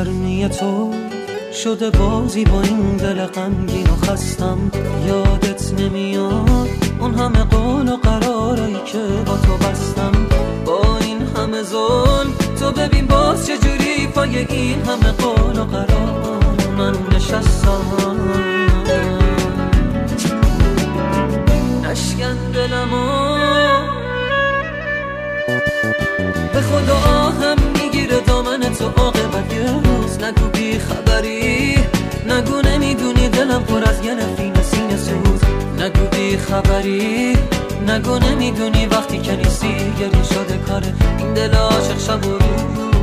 سرگرمی تو شده بازی با این دل غمگین و خستم. یادت نمیاد اون همه قول و قرارایی که با تو بستم؟ با این همه ظلم تو ببین باز چجوری پای این همه قول و قرار من نشستم. نشکن دلمو به خدا آهم میگیره دامن تو عاقبت یه روز. نگو بی خبری، نگو نمیدونی دلم پر از یه نفین سینه سوز. نگو بی خبری، نگو نمیدونی وقتی که نیستی گریه شده کاره این دل عاشق شب و روز.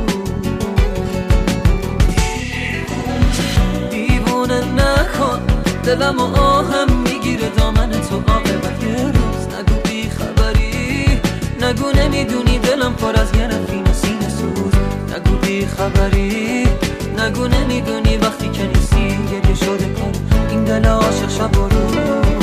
دیوونه نکن دلم و آهم میگیره دامن تو عاقبت یه روز. نگو بی خبری، نگو نمیدونی دلم پر از یه نفین سینه سوز. نگو بی خبری، نگو نمیدونی وقتی که نیستی گریه شده کار این دل عاشق شب و روز.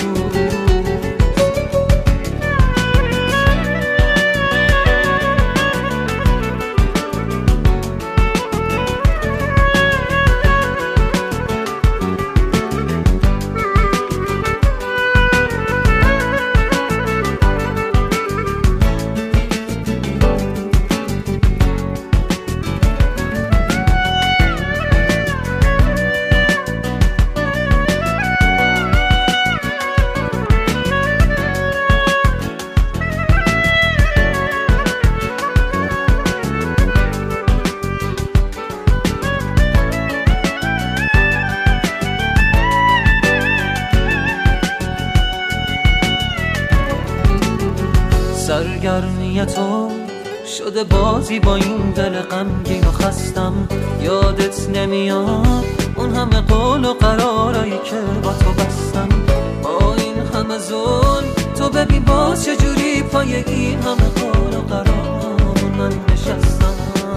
سرگرمی تو شده بازی با این دل غمگین و خستم. یادت نمیاد اون همه قول و قرارایی که با تو بستم؟ با این همه ظلم تو ببین باز چجوری پای این همه قول و قرار من نشستم.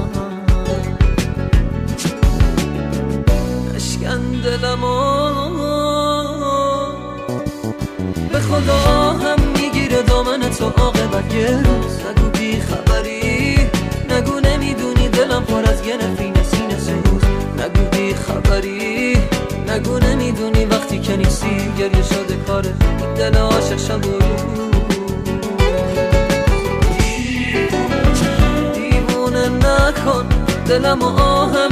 نشکن دلمو به خدا هم میگیره دامن تو عاقبت یه روز. نگو بی خبری، نگو نمیدونی دلم پر از یه نفین سینه سوز. نگو بی خبری، نگو نمیدونی وقتی که نیستی گریه شده کار این دل عاشق شب و روز. دیوونه نکن دلم و آهم